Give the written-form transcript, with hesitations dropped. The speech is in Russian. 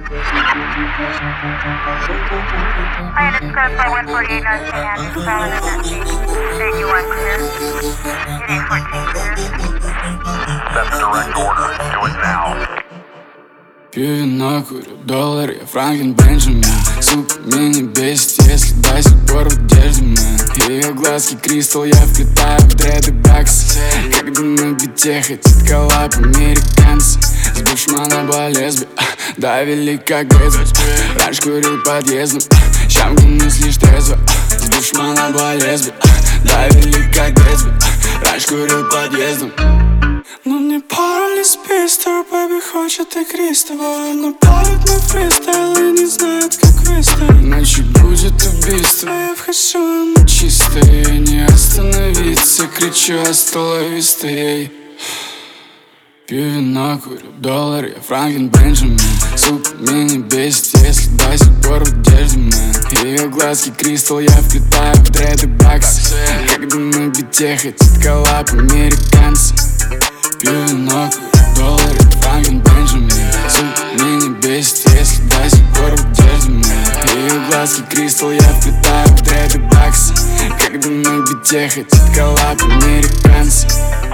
Square 148 North Manhattan, silent at that station. State you want clear. Unit 14 clear. That's a direct order. Do it now. Пью вино, курю доллар, я Франклин Бенджамин. Сука, меня бесит, если до сих пор в одежде, мэн. Ее глазки кристалл, я вплетаю в дреды бакс. Когда на бите хотят коллаб американцы. С бывшим она была лесби, давили как Гэтсби. Раньше курил подъездом, щам гонюсь лишь трезво. С бывшим она была лесби, давили как Гэтсби. Раньше курил подъездом. Но мне пора из пистол, бэби хочет игристого. Но палит на фристайл и не знает, как выставить. Ночью будет убийство, я вхожу, она чистая. Не остановиться, кричу, остановись-то ей. Пью вино, курю доллар, я Франклин Бенджамин. Сука, меня бесит, если до сих пор в одежде, мэн. Ее глазки кристалл, я вплетаю в дреды бакс. Когда на бите хотят коллаб американцы. Пью вино, курю доллар, я Франклин Бенджамин. Сука, меня бесит, если до сих пор в одежде, мэн. Ее глазки кристалл, я вплетаю в дреды бакс. Когда на бите хотят коллаб американцы.